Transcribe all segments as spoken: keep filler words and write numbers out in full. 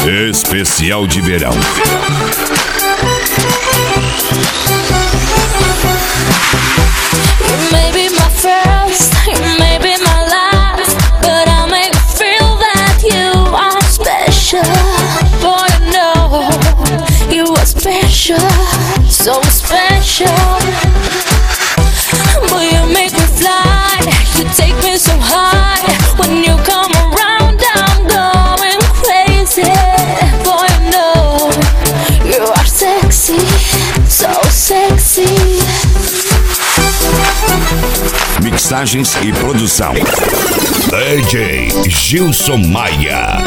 Especial de verão. You may be my first, you may be my last, but I'll make you feel that you are special. Boy, I know you are special, so special. Boy, you make me fly, you take me so high. When you come around, I'm going crazy. Boy, I know you are sexy, so sexy. Mixagens e produção D J Gilson Maia.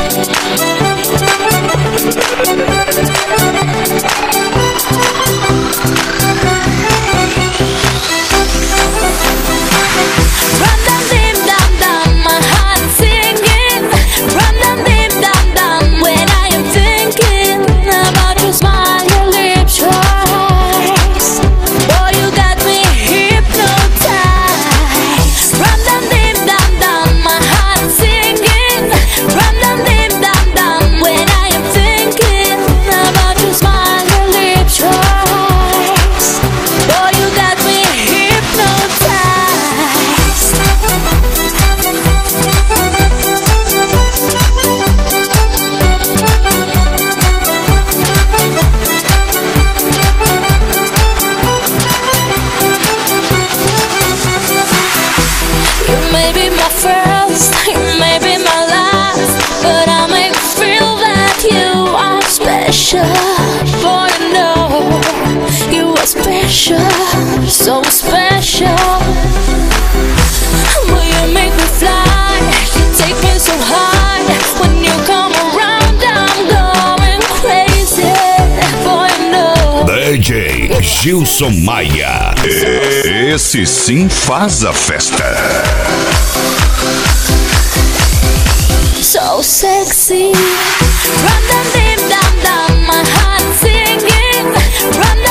Boy, I know you are special, so special. Will you make me fly? You take me so high. When you come around, I'm going crazy. Boy, I know. D J Gilson Maia. Esse sim faz a festa. So sexy. Run, dum, dim, dum, dum. My heart singing. Run.